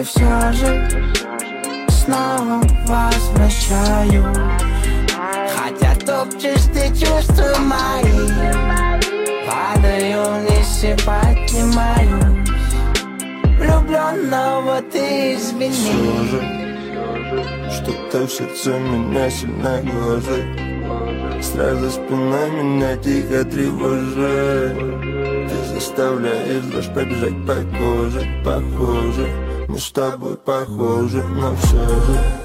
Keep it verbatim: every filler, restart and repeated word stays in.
и все же снова возвращаю. Хотя топчешь ты чувства мои, падаю вниз и поднимаюсь. Влюбленного ты извини. Что-то в сердце меня сильно гложет, сразу спина меня тихо тревожит. Ты заставляешь дрожь побежать по коже. Похоже, мы с тобой похожи, но все же